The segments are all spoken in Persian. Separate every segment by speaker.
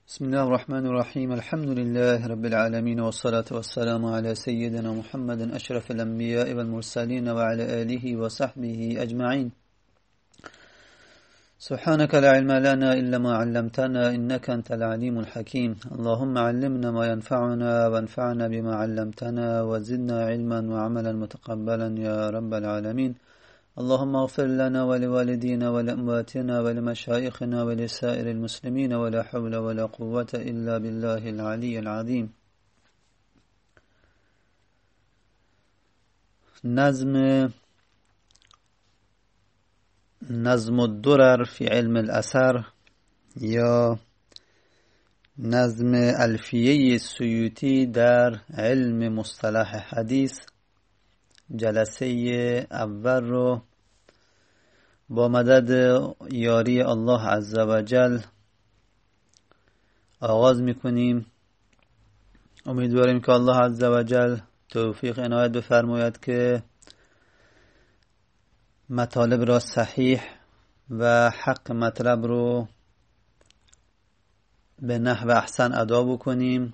Speaker 1: بسم الله الرحمن الرحيم الحمد لله رب العالمين والصلاة والسلام على سيدنا محمد أشرف الأنبياء والمرسلين وعلى آله وصحبه أجمعين. سبحانك لا علم لنا إلا ما علمتنا إنك أنت العليم الحكيم. اللهم علمنا ما ينفعنا وانفعنا بما علمتنا وزدنا علما وعملا متقبلا يا رب العالمين. اللهم اغفر لنا ولوالدينا ولأمواتنا ولمشايخنا ولسائر المسلمين ولا حول ولا قوة إلا بالله العلي العظيم. نظم الدرر في علم الأثر یا نظم الفیه سیوطی در علم مصطلح حدیث جلسه اول رو با مدد یاری الله عزوجل آغاز میکنیم. امیدواریم که الله عزوجل توفیق عنایت بفرماید که مطالب را صحیح و حق مطلب رو به نحو احسن ادا بکنیم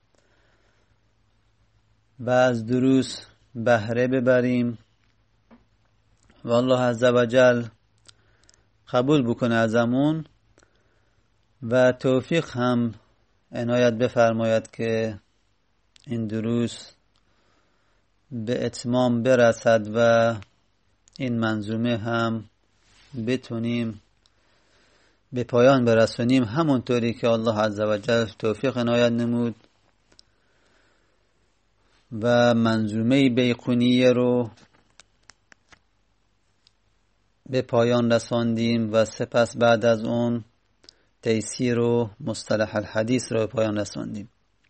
Speaker 1: و از دروس بهره ببریم و الله عزوجل قبول بکنه ازمون و توفیق هم عنایت بفرماید که این دروس به اتمام برسد و این منظومه هم بتونیم به پایان برسونیم همونطوری که الله عزوجل توفیق عنایت نمود و منظومه بیقونیه رو به پایان رساندیم و سپس بعد از اون تیسیر و مصطلح الحدیث رو به پایان رساندیم.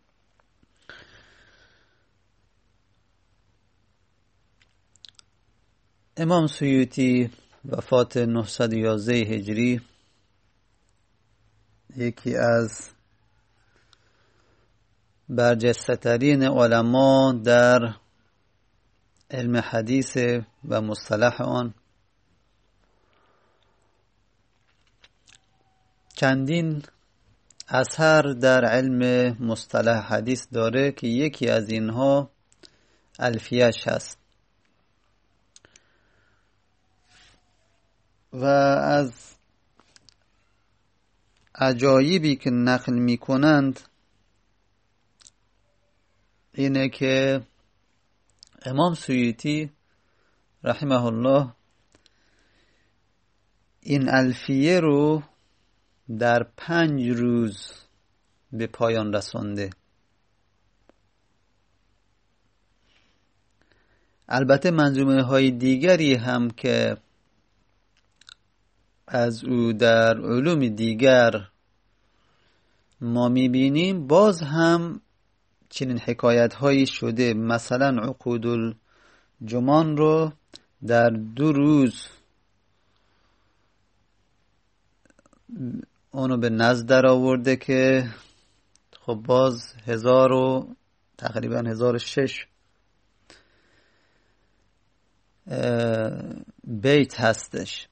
Speaker 1: امام سیوطی وفات 911 هجری یکی از برجسته‌ترین علما در علم حدیث و مصطلح آن. چندین اثر در علم مصطلح حدیث داره که یکی از اینها الفیه‌اش هست و از عجایبی که نقل میکنند اینه که امام سیوطی رحمه الله این الفیه رو در 5 روز به پایان رسانده. البته منظومه های دیگری هم که از او در علوم دیگر ما میبینیم باز هم چنین حکایت هایی شده. مثلا عقود الجمان رو در 2 روز اونو به نزد در آورده که خب باز تقریبا 1006 بیت هستش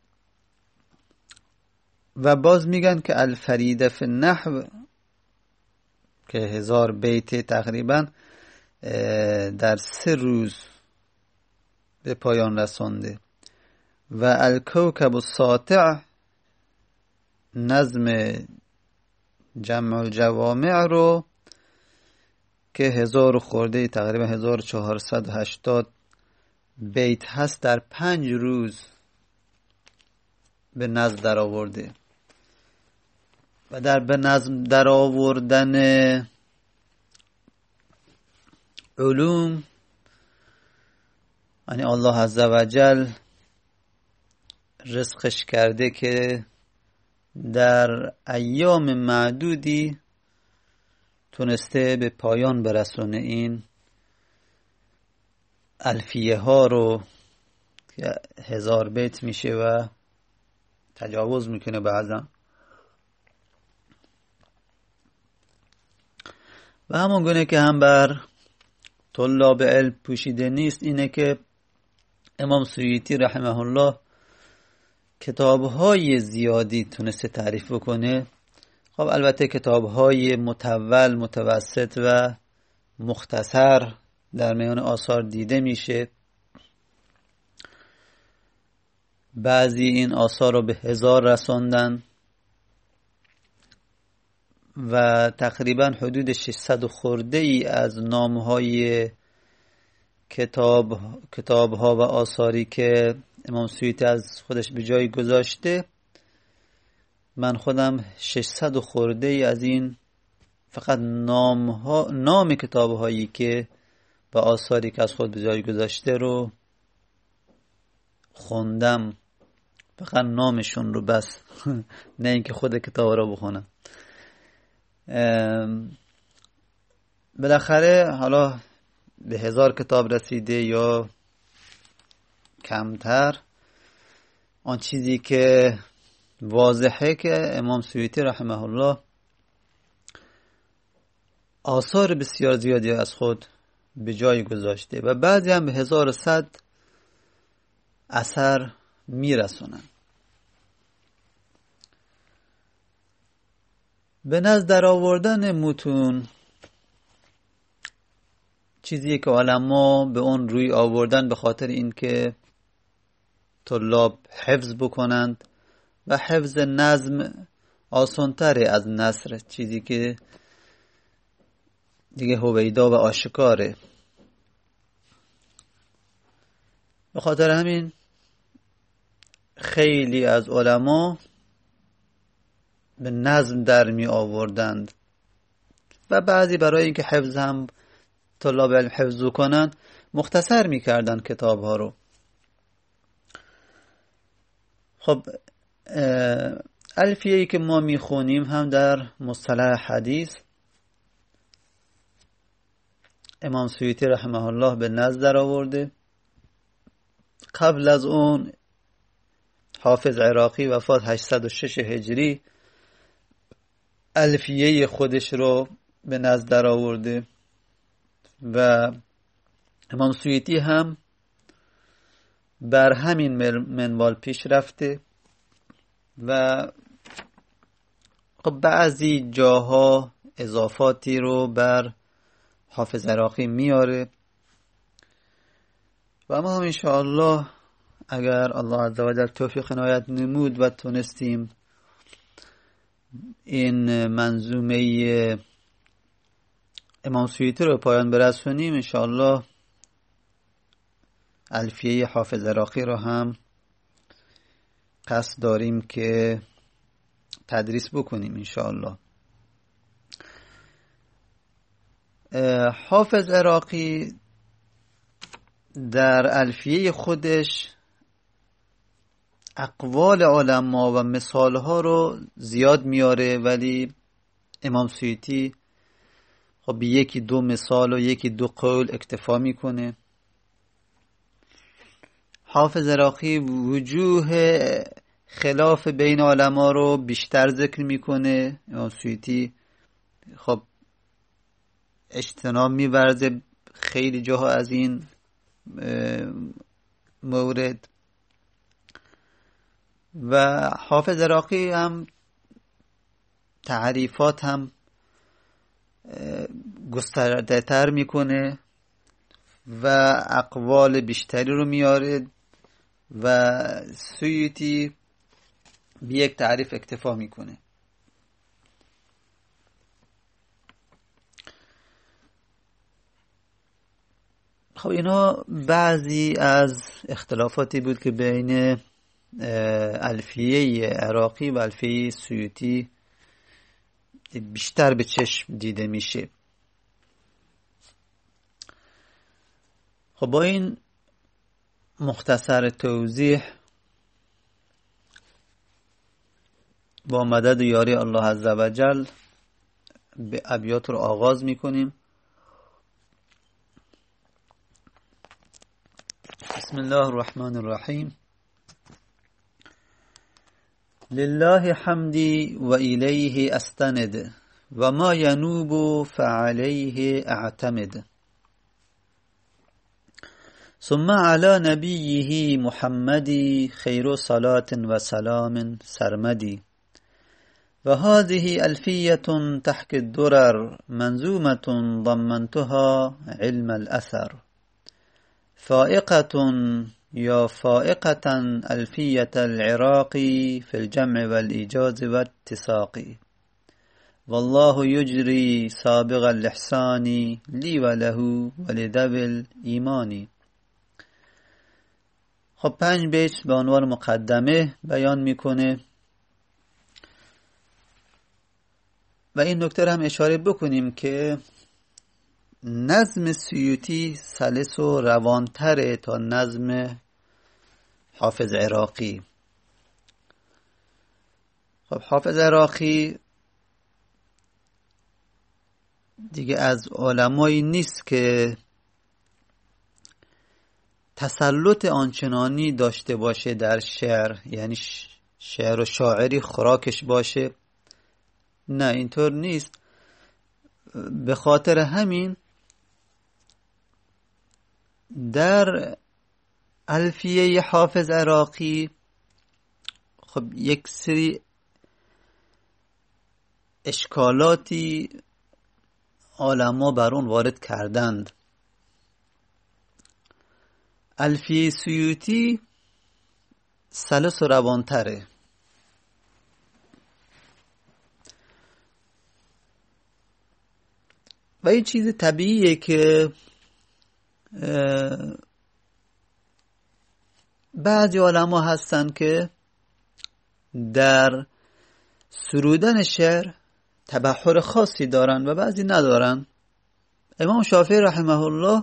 Speaker 1: و باز میگن که الفریده فی النحو که 1000 بیت تقریبا در 3 روز به پایان رسانده و الکوکب الساطع نظم جمع الجوامع رو که 1000 خورده تقریبا 1480 بیت هست در 5 روز به نظم در آورده و در به نظم در آوردن علوم یعنی الله عزوجل رزقش کرده که در ایام معدودی تونسته به پایان برسونه این الفیه ها رو که 1000 بیت میشه و تجاوز میکنه بعضا. و همون گونه که هم بر طلاب علم پوشیده نیست اینه که امام سیوطی رحمه الله کتاب‌های زیادی تونسته تعریف بکنه. خب البته کتاب‌های مطول، متوسط و مختصر در میان آثار دیده میشه. بعضی این آثار رو به 1000 رساندن و تقریبا حدود 600 خورده ای از نام‌های کتاب‌ها و آثاری که امام سیوطی از خودش به جای گذاشته، من خودم 600 خورده ای از این فقط نام کتاب‌هایی که و آثاری که از خود به جای گذاشته رو خوندم، فقط نامشون رو بس نه اینکه خود کتاب رو بخونم. بالاخره حالا به 1000 کتاب رسیده یا کمتر. آن چیزی که واضحه که امام سیوطی رحمه الله آثار بسیار زیادی از خود به جای گذاشته و بعضی هم به 1100 اثر میرسونن. به نزد در آوردن متون چیزی که علما به اون روی آوردن به خاطر اینکه طلاب حفظ بکنند و حفظ نظم آسان‌تره از نثر، چیزی که دیگه هویدا و آشکاره. به خاطر همین خیلی از علما به نظم در می آوردند و بعضی برای اینکه حفظ هم طلاب علم حفظ کنند مختصر می کردن کتاب ها رو. خب الفیه‌ای که ما می خونیم هم در مصطلح حدیث امام سیوطی رحمه الله به نزد در آورده. قبل از اون حافظ عراقی وفات 806 هجری الفیه خودش رو به نزد در آورده و امام سیوطی هم بر همین منوال پیش رفته و بعضی جاها اضافاتی رو بر حافظ عراقی میاره و ما هم انشاءالله اگر الله عزوجل توفیق عنایت نمود و تونستیم این منظومه امام سیوطی رو پایان برسونیم، انشاءالله الفیه حافظ عراقی رو هم قصد داریم که تدریس بکنیم انشاءالله. حافظ عراقی در الفیه خودش اقوال علما و مثالها رو زیاد میاره، ولی امام سیوطی خب یکی دو مثال و یکی دو قول اکتفا میکنه. حافظ عراقی وجوه خلاف بین علما رو بیشتر ذکر میکنه. امام سیوطی خب اجتناب می‌ورزه خیلی جاها از این مورد و حافظ عراقی هم تعریفات هم گسترده تر میکنه و اقوال بیشتری رو میاره و سیوطی به یک تعریف اکتفا میکنه. خب اینا بعضی از اختلافاتی بود که بین الفیه عراقی و الفیه سیوطی بیشتر به چشم دیده میشه. خب با این مختصر توضیح با مدد و یاری الله عزوجل به ابیات رو آغاز میکنیم. بسم الله الرحمن الرحیم. لله حمدی و الیه استند و ما ینوب فعلیه اعتمد ثم علی نبیه محمدی خیر صلاة و سلام سرمدی وهذه ألفية تحكي الدرر منظومة ضمنتها علم الأثر فائقة يا فائقة ألفية العراقي في الجمع والإيجاز والاتساق والله يجري سابغ الإحسان لي وله ولذوي الإيمان. خب 5 بیت به عنوان مقدمه بیان میکنه و این نکته هم اشاره بکنیم که نظم سیوطی سلس و روانتره تا نظم حافظ عراقی. خب حافظ عراقی دیگه از علمایی نیست که تسلط آنچنانی داشته باشه در شعر، یعنی شعر و شاعری خوراکش باشه. نه اینطور نیست. به خاطر همین در الفیه حافظ عراقی خب یک سری اشکالاتی علما بر اون وارد کردند. الفیه سیوطی سلس و روانتره. و این چیز طبیعیه که بعضی علما هستن که در سرودن شعر تبحر خاصی دارن و بعضی ندارن. امام شافعی رحمه الله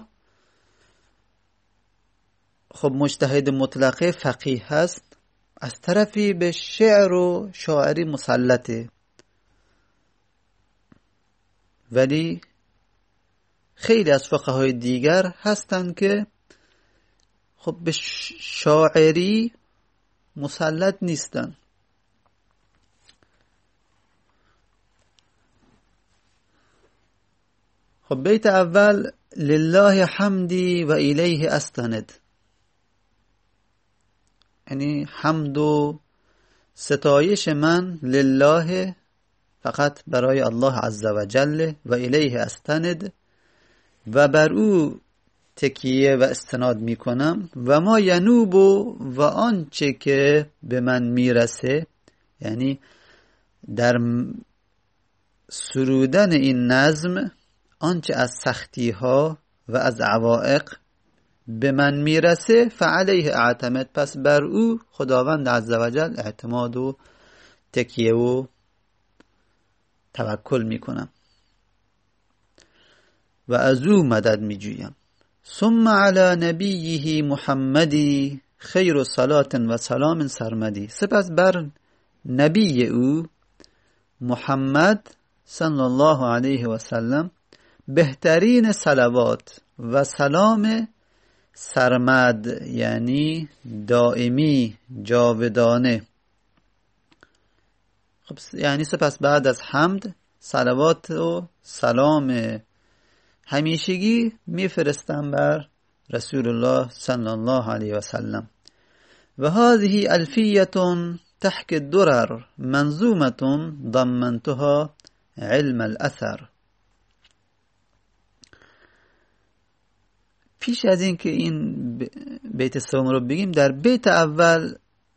Speaker 1: خب مجتهد مطلقه فقیه هست، از طرفی به شعر و شاعری مسلطه، ولی خیلی از فقهای دیگر هستند که خب به شاعری مسلط نیستن. خب بیت اول لله حمدی و الیه استند، یعنی حمد و ستایش من لله فقط برای الله عز و جل و الیه استند و بر او تکیه و استناد می کنم و ما ینوب و آنچه که به من میرسه، یعنی در سرودن این نظم آنچه از سختی ها و از عوائق به من میرسه فعلیه اعتمد، پس بر او خداوند عزوجل اعتماد و تکیه و توکل میکنم و از او مدد میجویم. ثم علی نبیه محمدی خیر صلات و سلام سرمدی، سپس بر نبی او محمد صلی الله علیه و سلم بهترین صلوات و سلام سرمد، یعنی دائمی جاودانه. خب یعنی سپس بعد از حمد صلوات و سلام همیشگی میفرستم بر رسول الله صلی الله علیه و سلم. و هذه الفیه تحکی الدرر منظومه ضمنتها علم الاثر. پیش از این که این بیت سوم رو بگیم، در بیت اول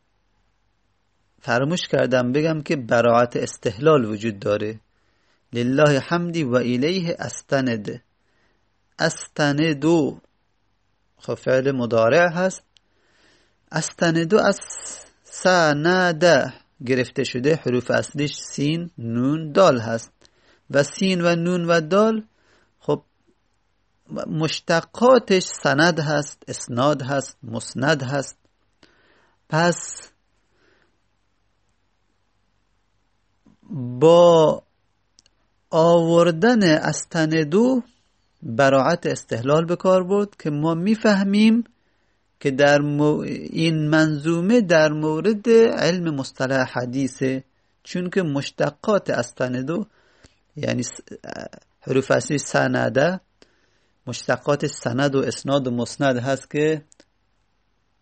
Speaker 1: فراموش کردم بگم که براعت استحلال وجود داره. لله حمدی و الیه استند. استندو خب فعل مضارع هست. استندو از سنده گرفته شده، حروف اصلیش سین نون دال هست و سین و نون و دال خب مشتقاتش سند هست، اسناد هست، مسند هست. پس با آوردن استندو براعت استحلال به کار برد که ما میفهمیم که در این منظومه در مورد علم مصطلح حدیثه، چون که مشتقات استندو یعنی حروف اصلی سنده مشتقات سند و اسناد و مسند هست که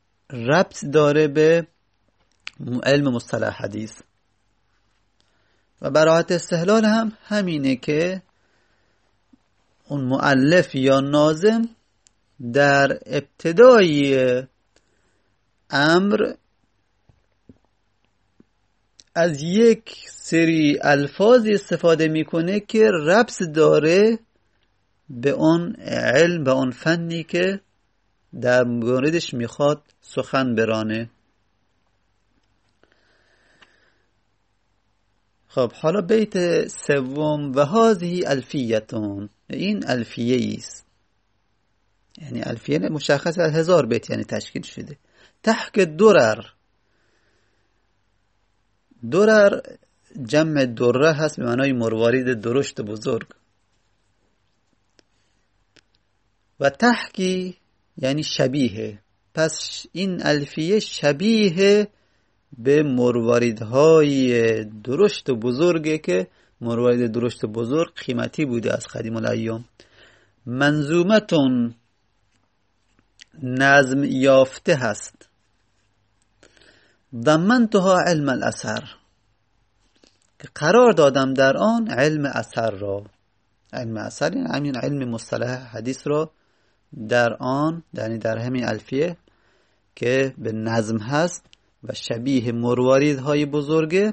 Speaker 1: ربط داره به علم مصطلح حدیث. و براحت استحلال هم همینه که اون مؤلف یا ناظم در ابتدای امر از یک سری الفاظی استفاده میکنه که ربط داره به اون علم، به اون فنی که در موردش میخواد سخن برانه. خب حالا بیت سوم: و هذه الفیتون، این الفیه است، یعنی الفیه مشخص از 1000 بیت یعنی تشکیل شده. تحک درر، درر جمع دره هست به معنای مروارید درشت بزرگ، و تحکی یعنی شبیه. پس این الفیه شبیه به مرواریدهای درشت بزرگه که مروارید درشت بزرگ قیمتی بوده از قدیم الایام. منظومتون نظم یافته هست. ضمنتها علم الاثر، که قرار دادم در آن علم اثر را. علم اثر یعنی همین علم مصطلح حدیث را در آن، یعنی در همین الفیه که به نظم هست و شبیه مرواریدهای بزرگه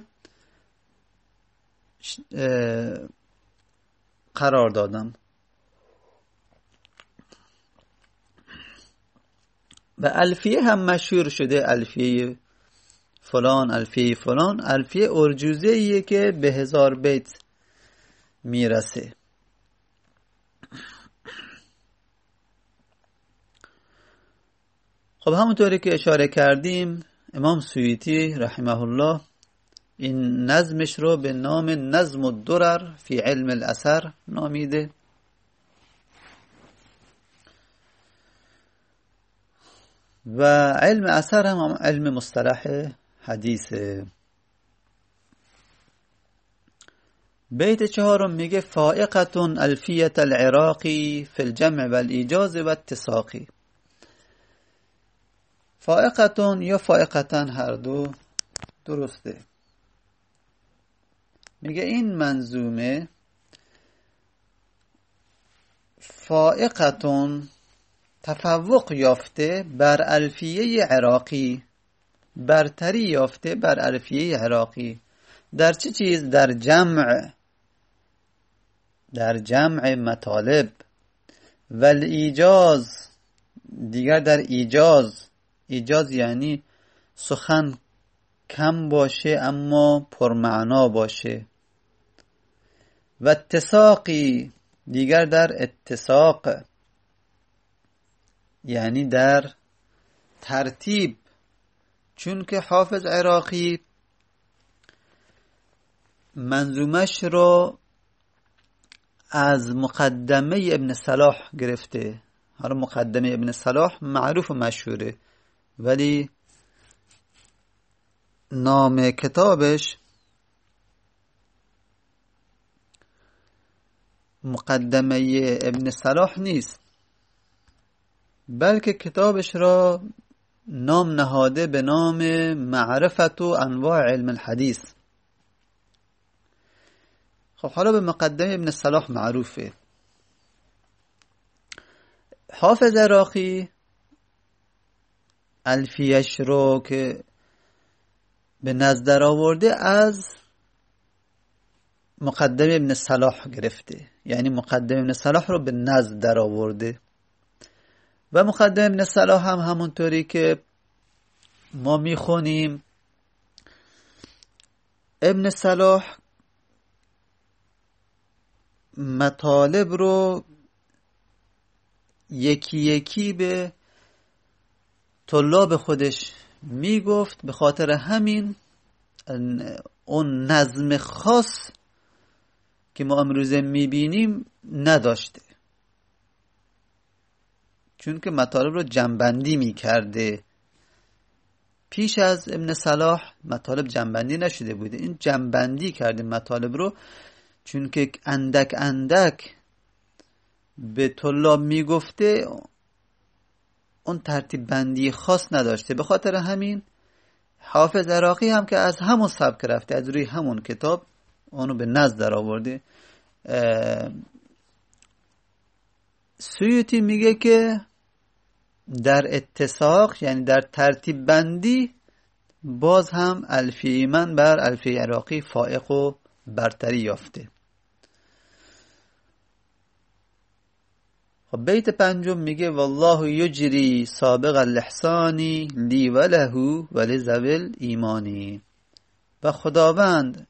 Speaker 1: قرار دادم. و الفیه هم مشهور شده، الفیه فلان، الفیه فلان. الفیه ارجوزه ایه که به 1000 بیت میرسه. خب همونطوری که اشاره کردیم، امام سیوطی رحمه الله این نظمش رو به نام نظم الدرر فی علم الاثر نامیده. و علم اثر هم علم مصطلح حدیثه. بیت 4 میگه فائقتون الفیت العراقی فی الجمع والایجاز والاتساقی. فائقتون یا فائقتن هر دو درسته. میگه این منظومه فائقتون تفوق یافته بر الفیه عراقی، برتری یافته بر الفیه عراقی. در چه چیز؟ در جمع مطالب و الایجاز، دیگر در ایجاز. ایجاز یعنی سخن کم باشه اما پرمعنا باشه. و اتساقی، دیگر در اتساق یعنی در ترتیب. چون که حافظ عراقی منظومش رو از مقدمه ابن صلاح گرفته. حالا مقدمه ابن صلاح معروف و مشهوره، ولی نام کتابش مقدمه ابن صلاح نیست، بلکه کتابش را نام نهاده به نام معرفت و انواع علم الحدیث. خب حالا به مقدمه ابن صلاح معروفه. حافظ عراقی الفیش رو که به نظر آورده از مقدمه ابن صلاح گرفته، یعنی مقدمه ابن صلاح رو به نظر آورده. و مقدمه ابن صلاح هم همونطوری که ما میخونیم، ابن صلاح مطالب رو یکی یکی به طلاب خودش میگفت. به خاطر همین اون نظم خاص که ما امروزه میبینیم نداشته، چون که مطالب رو جمع‌بندی میکرده. پیش از ابن صلاح مطالب جمع‌بندی نشده بوده، این جمع‌بندی کرده مطالب رو، چون که اندک اندک به طلاب میگفته، اون ترتیب بندی خاص نداشته. به خاطر همین حافظ عراقی هم که از همون سبک رفته، از روی همون کتاب اونو به نزد در آورده. سیوطی میگه که در اتساق یعنی در ترتیب بندی باز هم الفیه من بر الفیه عراقی فائق و برتری یافته. خب بیت پنجم میگه والله یجری سابق الاحسانی لی و له و لذوی الایمانی. و خداوند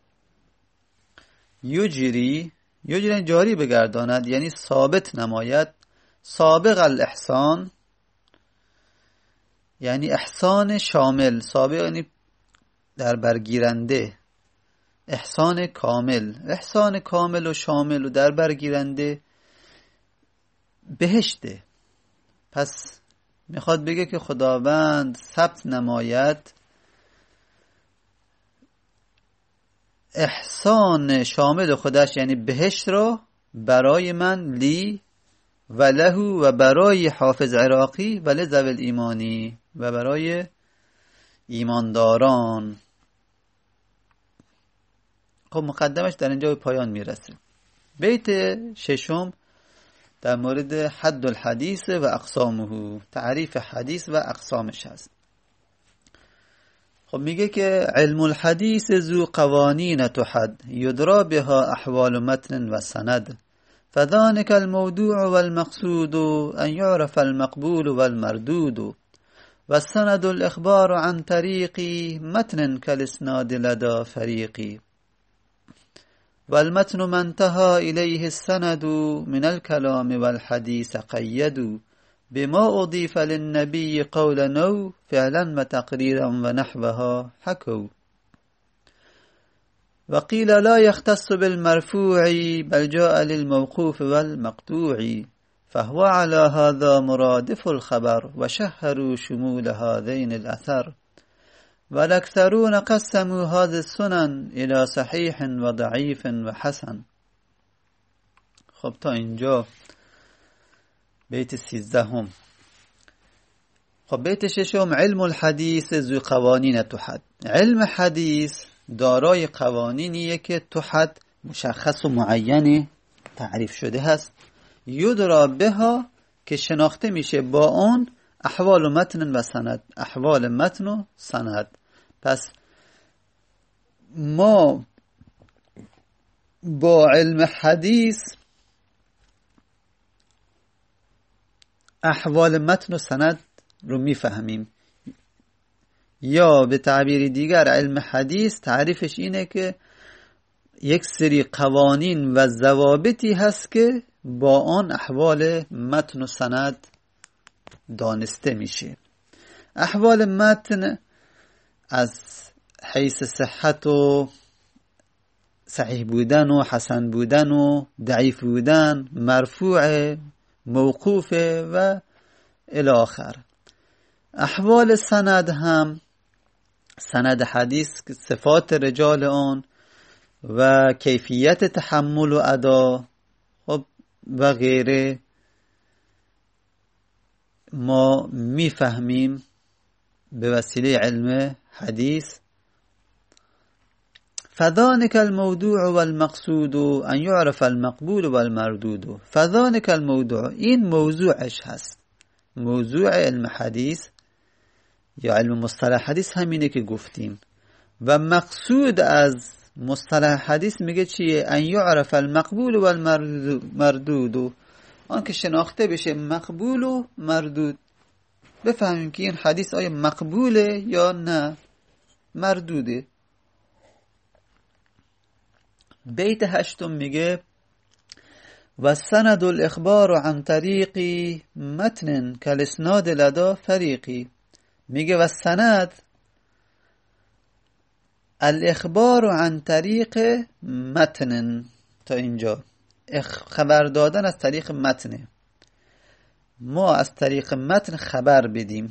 Speaker 1: یجری جاری بگرداند یعنی ثابت نماید، سابق الاحسان یعنی احسان شامل، سابق یعنی در برگیرنده، احسان کامل و شامل و در برگیرنده بهشته. پس میخواد بگه که خداوند ثبت نماید احسان شامل خودش یعنی بهشت را برای من لی و له و برای حافظ عراقی و لذوی الایمانی و برای ایمانداران. خب مقدمش در اینجا به پایان میرسه. بیت ششم در مورد حد الحدیث و اقسامه، تعریف حدیث و اقسامش هست. خب میگه که علم الحدیث ذو قوانین تحد یدرا بها احوال متن و سند فذلك الموضوع والمقصود ان يعرف المقبول والمردود والسند الاخبار عن طريق متن كالاسناد لدى فريق والمتن ما انتهى إليه السند من الكلام والحديث قيد بما أضيف للنبي قولا أو فعلا وتقريرا ونحوها حكوا وقيل لا يختص بالمرفوع بل جاء للموقوف والمقطوع فهو على هذا مرادف الخبر وشهروا شمول هذين الأثر والأكثرون قسموا هذه السنن إلى صحيح وضعيف وحسن. خب تا اینجا بیت 13. خب بیت 6 علم الحدیث ذو قوانین تحد. علم حدیث دارای قوانینیه که تحد مشخص و معین تعریف شده هست، یدرا بها که شناخته میشه با اون احوال متن و سند، احوال متن و سند. پس ما با علم حدیث احوال متن و سند رو میفهمیم، یا به تعبیر دیگر علم حدیث تعریفش اینه که یک سری قوانین و ضوابطی هست که با آن احوال متن و سند دانسته میشه. احوال متن از حیث صحت و صحیح بودن و حسن بودن و ضعیف بودن، مرفوع، موقوف و الی آخر. احوال سند هم سند حدیث صفات رجال آن و کیفیت تحمل و ادا و غیره ما میفهمیم به وسیله علم حدیث. فذلك الموضوع والمقصود ان يعرف المقبول والمردود. فذلك الموضوع این موضوعش هست. موضوع علم حدیث یا علم مصطلح حدیث همینه که گفتیم، و مقصود از مصطلح حدیث میگه چیه؟ ان یعرف المقبول و المردود، آن که شناخته بشه مقبول و مردود، بفهمیم که این حدیث آیا مقبوله یا نه مردوده. بیت 8 میگه و سند الاخبار عن طریق متن کالاسناد لدى فریقی. میگه و سند الاخبار عن طریق متن، تا اینجا خبر دادن از طریق متن، ما از طریق متن خبر بدیم.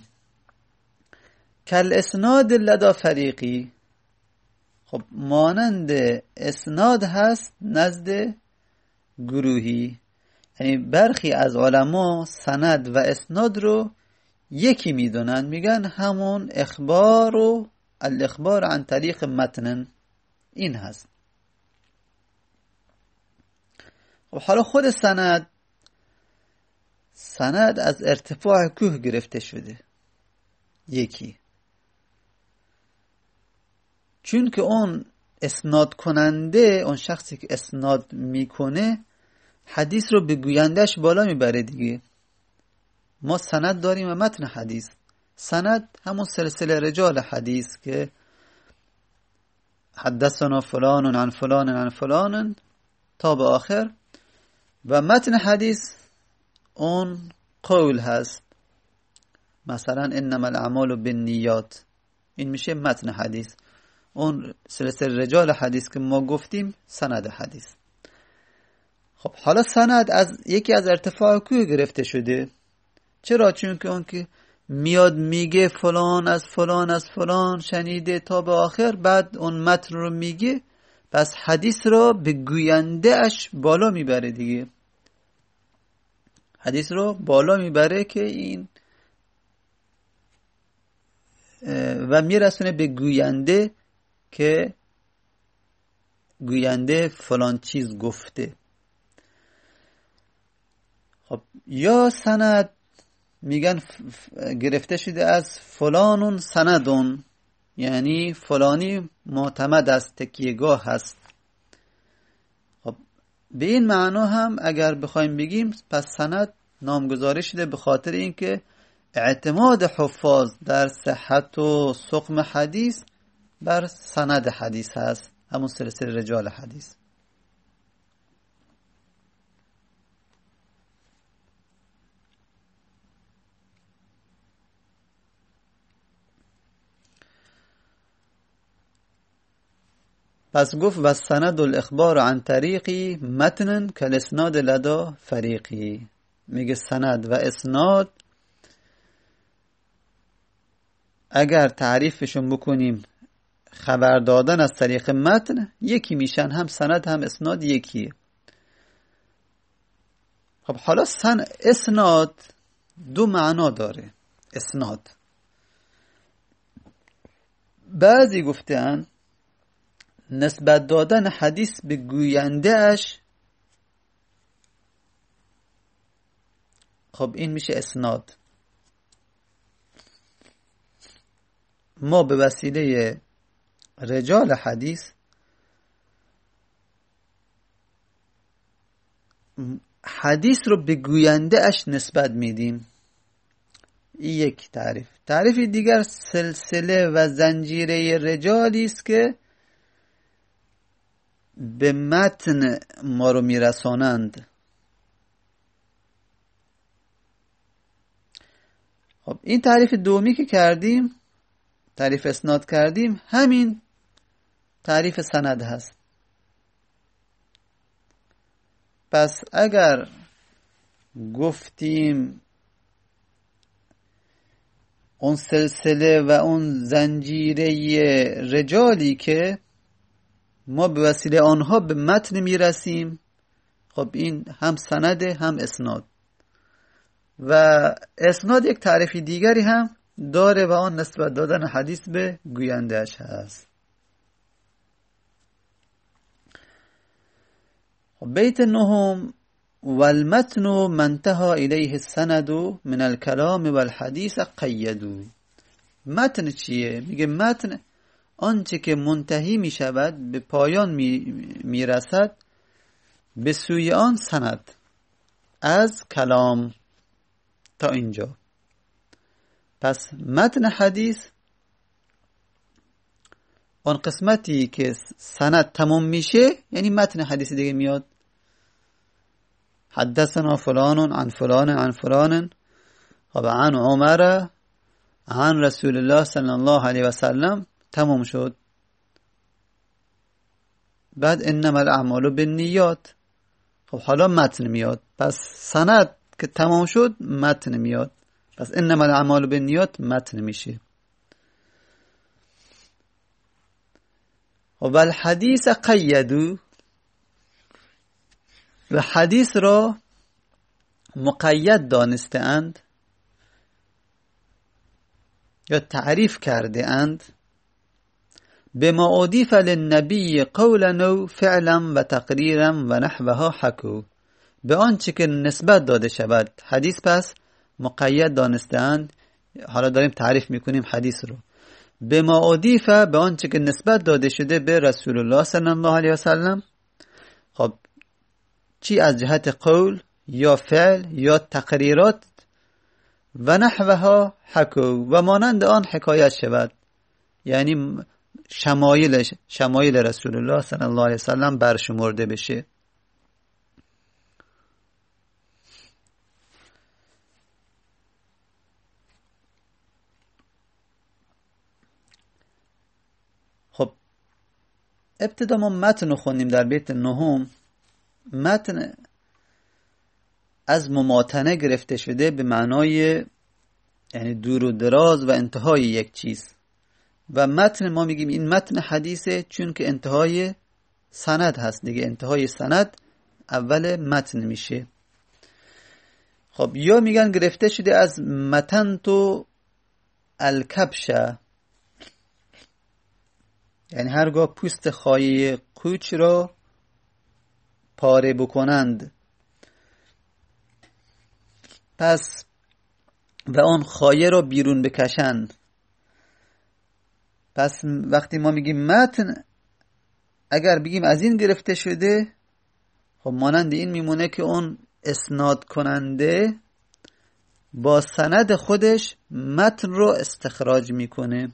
Speaker 1: کالاسناد لدى فریقی، خب مانند اسناد هست نزد گروهی، یعنی برخی از علما سند و اسناد رو یکی میدونن، میگن همون اخبار و الاخبار عن طریق متن این هست. خب حالا خود سند از ارتفاع کوه گرفته شده. یکی چون که اون اسناد کننده، اون شخصی که اسناد میکنه حدیث رو به گویندهش بالا میبره دیگه. ما سند داریم و متن حدیث. سند همون سلسله رجال حدیث که حدثنا فلان عن فلان عن فلان تا به آخر، و متن حدیث اون قول هست، مثلا انما الاعمال بالنیات، این میشه متن حدیث. اون سلسله رجال حدیث که ما گفتیم سند حدیث. خب حالا سند از یکی از ارتفاع کوه گرفته شده. چرا؟ چون که اون که میاد میگه فلان از فلان از فلان شنیده تا به آخر، بعد اون متن رو میگه، پس حدیث رو به گوینده اش بالا میبره دیگه. حدیث رو بالا میبره که این و میرسونه به گوینده که گوینده فلان چیز گفته. خب یا سند میگن گرفته شده از فلانون سندون، یعنی فلانی معتمد است، تکیهگاه هست. خب به این معنا هم اگر بخوایم بگیم پس سند نامگذاری شده به خاطر اینکه اعتماد حفاظ در صحت و سقم حدیث بر سند حدیث هست، همون سلسله رجال حدیث. پس گفت و سند الاخبار عن طریقی متن کالاسناد لدا فریقی. میگه سند و اسناد اگر تعریفشون بکنیم خبر دادن از طریق متن، یکی میشن، هم سند هم اسناد یکیه. خب حالا اسناد دو معنا داره. اسناد بعضی گفتن نسبت دادن حدیث به گوینده اش، خب این میشه اسناد. ما به وسیله رجال حدیث حدیث رو به گوینده اش نسبت میدیم. این یک تعریف. تعریف دیگر سلسله و زنجیره رجالی است که به متن ما رو میرسانند. خب این تعریف دومی که کردیم، تعریف اسناد کردیم، همین تعریف سند هست. پس اگر گفتیم اون سلسله و اون زنجیره رجالی که ما به وسیله آنها به متن میرسیم، خب این هم سنده هم اسناد. و اسناد یک تعریفی دیگری هم داره و آن نسبت دادن حدیث به گوینده‌اش هست. بیت نهم والمتن منتهى الیه السند من الکلام والحدیث قیدو. متن چیه؟ میگه متن آنچه که منتهی می شود، به پایان می رسد، به سوی آن سند از کلام تا اینجا. پس متن حدیث آن قسمتی که سند تمام میشه، یعنی متن حدیث دیگه میاد. حدثنا فلان عن فلان عن فلان و عن عمر عن رسول الله صلی الله علیه و سلم، تمام شد. بعد انما الاعمال بالنیات. خب حالا متن میاد. پس سند که تمام شد متن میاد. پس انما الاعمال بالنیات متن میشه. و الحدیث قیدو، و حدیث را مقید دانسته اند یا تعریف کرده اند بما اضیف للنبی قولا و فعلا و تقریرا و نحوها حکو. به آنچه که نسبت داده شود. حدیث پس مقید دانسته‌اند. حالا داریم تعریف میکنیم حدیث رو. به ما اضیف، به آنچه که نسبت داده شده به رسول الله صلی الله علیه و سلم. خب چی از جهت قول یا فعل یا تقریرات و نحوها حکو و مانند آن حکایت شود، یعنی شمایل رسول الله صلی الله علیه و سلم برشمرده بشه. خب ابتدا ما متن رو خوندیم در بیت نهم. متن از مماطنه گرفته شده به معنای یعنی دور و دراز و انتهای یک چیز، و متن ما میگیم این متن حدیثه چون که انتهای سند هست دیگه. انتهای سند اول متن میشه. خب یا میگن گرفته شده از متن تو الکبشه، یعنی هرگاه پوست خایه قوچ را پاره بکنند پس و آن خایه را بیرون بکشند. پس وقتی ما میگیم متن، اگر بگیم از این گرفته شده، خب مانند این میمونه که اون اسناد کننده با سند خودش متن رو استخراج میکنه.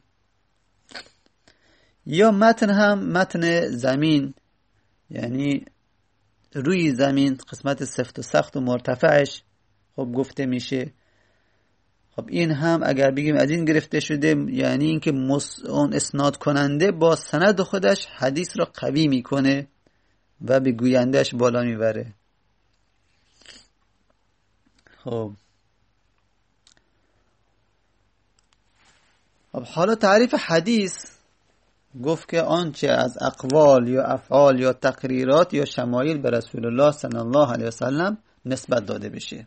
Speaker 1: یا متن هم متن زمین، یعنی روی زمین قسمت سفت و سخت و مرتفعش خب گفته میشه. خب این هم اگر بگیم از این گرفته شده، یعنی اینکه اون اسناد کننده با سند خودش حدیث را قوی میکنه و به گویندهش بالا میبره. خب حالا تعریف حدیث گفت که آنچه از اقوال یا افعال یا تقریرات یا شمایل به رسول الله صلی الله علیه وسلم نسبت داده بشه.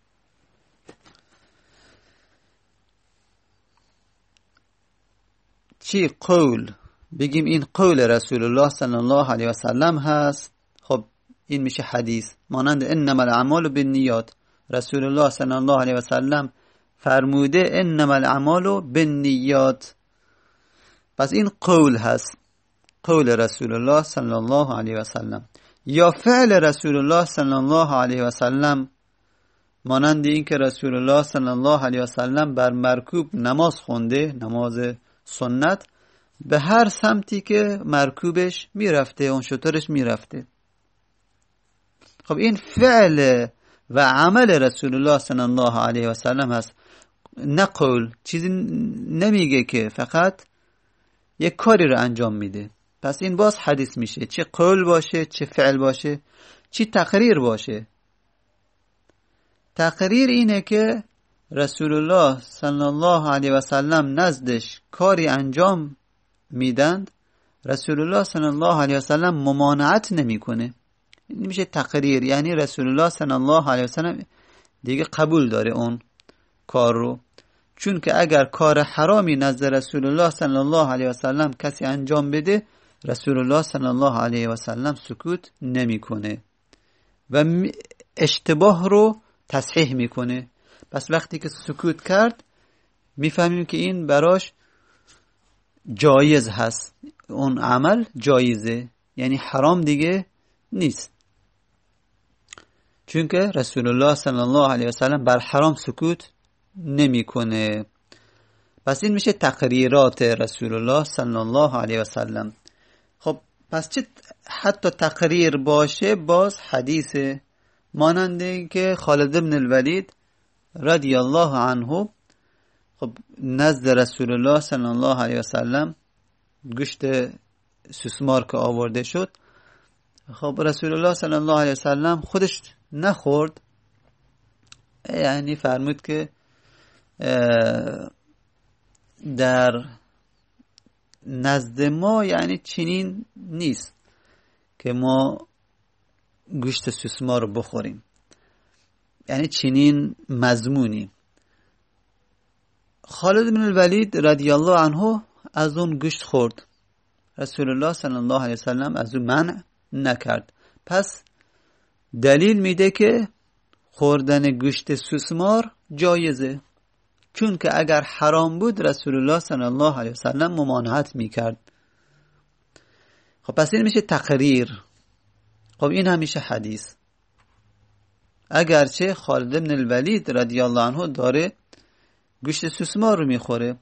Speaker 1: چی قول بگیم این قول رسول الله صلی الله علیه وسلم هست، خب این میشه حدیث. مانند انما الاعمال بالنیات، رسول الله صلی الله علیه وسلم فرموده انما الاعمال بالنیات، پس این قول هست، قول رسول الله صلی الله علیه وسلم. یا فعل رسول الله صلی الله علیه وسلم، مانند این که رسول الله صلی الله علیه وسلم بر مرکوب نماز خونده، نماز سنت، به هر سمتی که مرکوبش میرفته، اون شطورش میرفته. خب این فعل و عمل رسول الله صلی الله علیه وسلم هست، نه قول. چیزی نمیگه که فقط یک کاری رو انجام میده. پس این باز حدیث میشه، چه قول باشه، چه فعل باشه، چه تقریر باشه. تقریر اینه که رسول الله صلی الله علیه و سلم نزدش کاری انجام میدند، رسول الله صلی الله علیه و سلم ممانعت نمیکنه. این میشه تقریر، یعنی رسول الله صلی الله علیه و سلم دیگه قبول داره اون کار رو. چون که اگر کار حرامی نزد رسول الله صلی الله علیه و سلم کسی انجام بده، رسول الله صلی الله علیه و سلم سکوت نمیکنه و اشتباه رو تصحیح میکنه. پس وقتی که سکوت کرد میفهمیم که این براش جایز هست، اون عمل جایزه، یعنی حرام دیگه نیست. چون که رسول الله صلی الله علیه و سلم بر حرام سکوت نمیکنه. پس این میشه تقریرات رسول الله صلی الله علیه و سلم. خب پس چه حتی تقریر باشه باز حدیثه. مانند که خالد بن الولید رضی الله عنه خب نزد رسول الله صلی الله علیه و سلم گوشت سوسمار که آورده شد، خب رسول الله صلی الله علیه و سلم خودش نخورد، یعنی فرمود که در نزد ما یعنی چنین نیست که ما گوشت سوسمار رو بخوریم، یعنی چنین مضمونی. خالد بن الولید رضی الله عنه از اون گوشت خورد، رسول الله صلی الله علیه وسلم از اون منع نکرد. پس دلیل میده که خوردن گوشت سوسمار جایزه، چون که اگر حرام بود رسول الله صلی الله علیه وسلم ممانعت میکرد. خب پس این میشه تقریر. خب این همیشه حدیث. اگرچه خالد بن الولید رضی الله عنه داره گوشت سوسمار رو میخوره،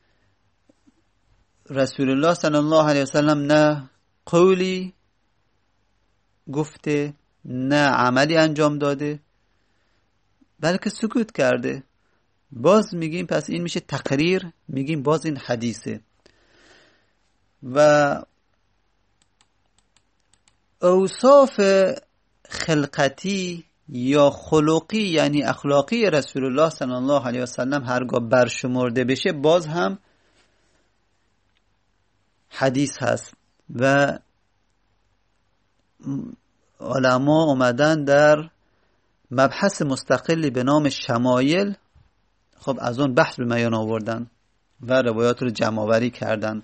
Speaker 1: رسول الله صلی الله علیه وسلم نه قولی گفته نه عملی انجام داده، بلکه سکوت کرده. باز میگیم پس این میشه تقریر، میگیم باز این حدیثه. و اوصاف خلقتی یا خلقی یعنی اخلاقی رسول الله صلی الله علیه وسلم هرگاه برشمرده بشه باز هم حدیث هست و علما اومدن در مبحث مستقلی به نام شمایل، خب از اون بحث به میان آوردن و روایات رو جمع آوری کردن.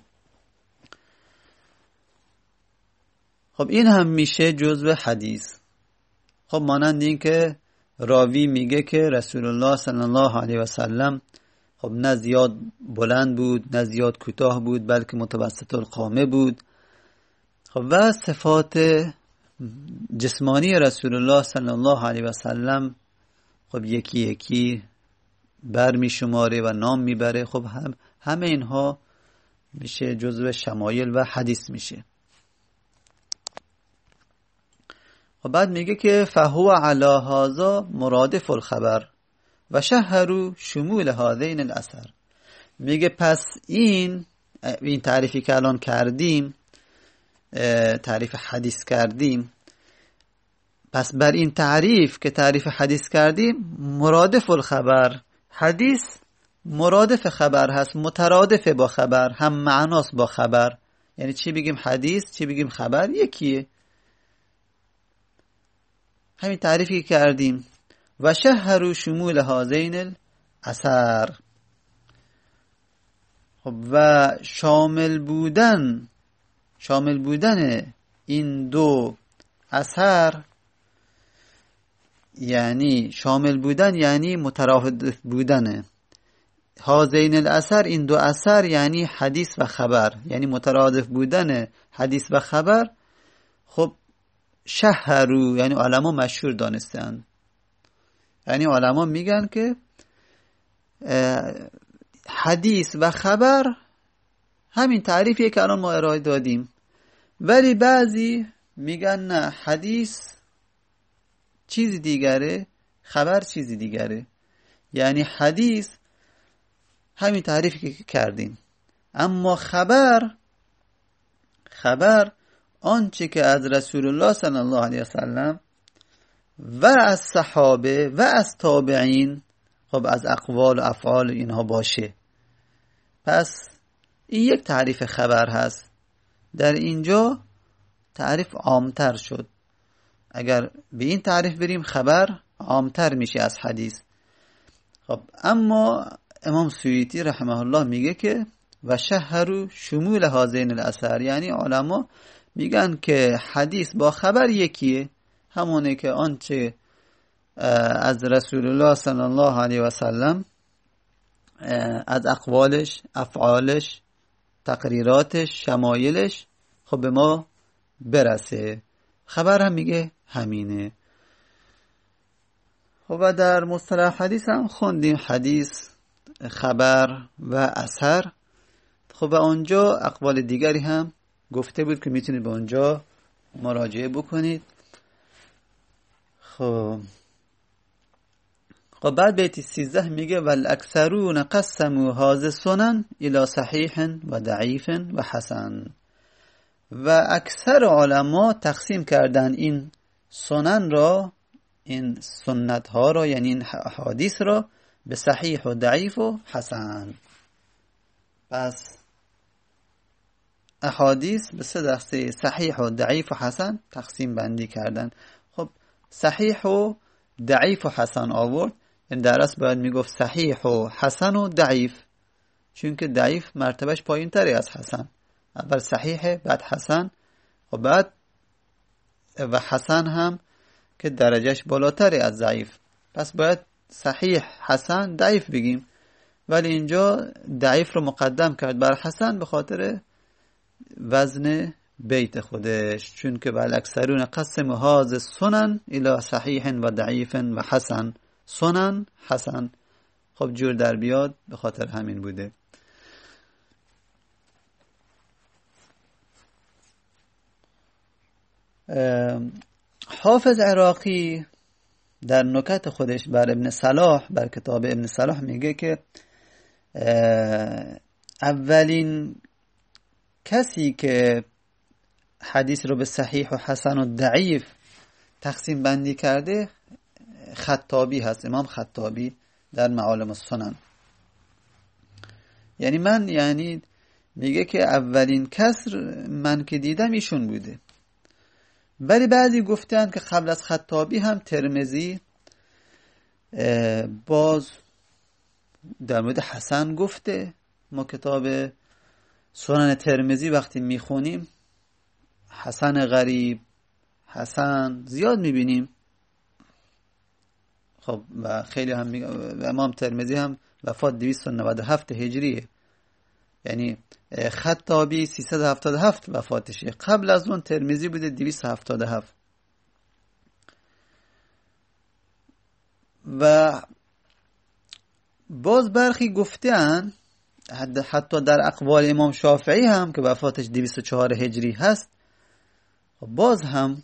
Speaker 1: خب این هم میشه جزو حدیث. خب مانند این که راوی میگه که رسول الله صلی الله علیه و سلم خب نه زیاد بلند بود نه زیاد کوتاه بود، بلکه متوسط القامه بود. خب و صفات جسمانی رسول الله صلی الله علیه و سلم خب یکی یکی بر می شماره و نام میبره. خب همه اینها میشه جزو شمایل و حدیث میشه. خب بعد میگه که فهو علی هذا مرادف الخبر و شهروا شمول هذین الاثر. میگه پس این تعریفی که الان کردیم، تعریف حدیث کردیم، پس بر این تعریف که تعریف حدیث کردیم مرادف الخبر، حدیث مرادف خبر هست، مترادف با خبر، هم معناست با خبر. یعنی چی بگیم حدیث چی بگیم خبر یکیه. همین تعریفی که کردیم. و شهروا شمول هذین الاثر. خب و شامل بودن این دو اثر، یعنی شامل بودن یعنی مترادف بودن. هذین الاثر این دو اثر یعنی حدیث و خبر، یعنی مترادف بودن حدیث و خبر. خب شهروا یعنی علما مشهور دانستند، یعنی علما میگن که حدیث و خبر همین تعریفیه که الان ما ارائه دادیم، ولی بعضی میگن نه حدیث چیز دیگره خبر چیز دیگره. یعنی حدیث همین تعریفی که کردیم، اما خبر آنچه که از رسول الله صلی الله علیه وسلم و از صحابه و از تابعین خب از اقوال و افعال اینها باشه. پس این یک تعریف خبر هست. در اینجا تعریف عامتر شد. اگر به این تعریف بریم خبر عامتر میشه از حدیث. خب اما امام سیوطی رحمه الله میگه که و شهروا شمول هذین الاثر، یعنی علما میگن که حدیث با خبر یکیه، همونه که آنچه از رسول الله صلی الله علیه و سلم از اقوالش، افعالش، تقریراتش، شمایلش خب به ما برسه. خبر هم میگه همینه. خب و در مصطلح حدیث هم خوندیم حدیث، خبر و اثر. خب و اونجا اقوال دیگری هم گفته بود که میتونید به اونجا مراجعه بکنید. خب بعد بیت 13 میگه والاکثرون قسموا هذا السنن الى صحیح و ضعیف و حسن. و اکثر علما تقسیم کردن این سنن را، این سنت ها را، یعنی این حدیث را به صحیح و ضعیف و حسن. پس احادیث به سه دسته صحیح و ضعیف و حسن تقسیم بندی کردن. خب صحیح و ضعیف و حسن آورد، یعنی در اصل باید میگفت صحیح و حسن و ضعیف، چون که ضعیف مرتبهش پایین تری از حسن. اول صحیح بعد حسن و بعد و حسن هم که درجهش بالاتره از ضعیف. پس باید صحیح حسن ضعیف بگیم، ولی اینجا ضعیف رو مقدم کرد بر حسن به خاطر وزن بیت خودش، چون که بالاکثرون قسم هذا سنن الى صحیح و ضعیف و حسن. سنن حسن، خب جور در بیاد به خاطر همین بوده. حافظ عراقی در نکات خودش بر ابن صلاح، بر کتاب ابن صلاح میگه که اولین کسی که حدیث رو به صحیح و حسن و ضعیف تقسیم بندی کرده خطابی هست، امام خطابی در معالم السنن. یعنی میگه که اولین کس من که دیدم ایشون بوده. ولی بعضی گفتن که قبل از خطابی هم ترمذی باز در مورد حسن گفته. ما کتاب سنن ترمذی وقتی میخونیم حسن غریب، حسن زیاد میبینیم. خب و خیلی هم امام ترمذی هم وفات 297 هجریه، یعنی خطابی 377 وفاتشه، قبل از اون ترمذی بوده 277. و باز برخی گفتن حتی در اقوال امام شافعی هم که وفاتش 204 هجری هست، باز هم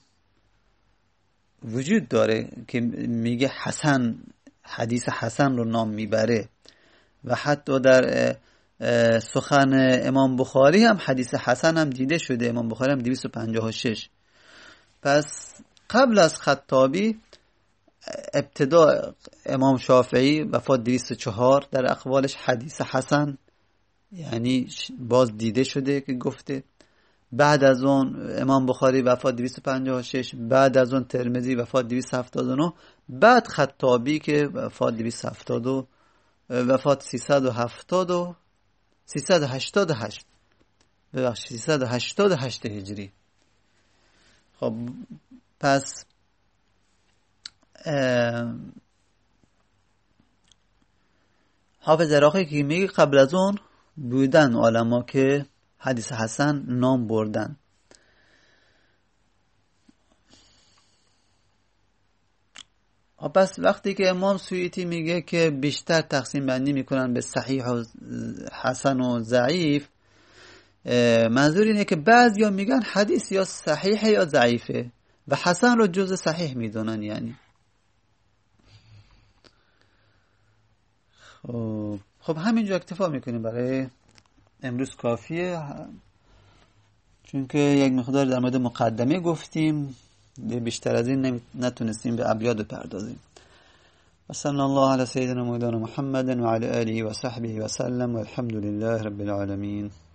Speaker 1: وجود داره که میگه حسن، حدیث حسن رو نام میبره. و حتی در سخن امام بخاری هم حدیث حسن هم دیده شده، امام بخاری هم 256. پس قبل از خطابی ابتدا امام شافعی وفات 204 در اقوالش حدیث حسن یعنی باز دیده شده که گفته. بعد از اون امام بخاری وفات 256، بعد از اون ترمذی وفات 279، بعد خطابی که وفات 270 وفات 388 هجری. خب پس حافظ عراقی که میگه قبل از اون بودن علما که حدیث حسن نام بردن. پس وقتی که امام سیوطی میگه که بیشتر تقسیم بندی میکنن به صحیح و حسن و ضعیف، منظور اینه که بعضیا میگن حدیث یا صحیحه یا ضعیفه و حسن رو جز صحیح میدونن. یعنی خب همینجا اکتفا میکنیم، برای امروز کافیه، چون که یک مقدار در مورد مقدمه گفتیم، بیشتر از این نتونستیم به ابیات بپردازیم. صلی الله علی سیدنا مولانا محمد و علی آله و صحبه و سلم و الحمد لله رب العالمین.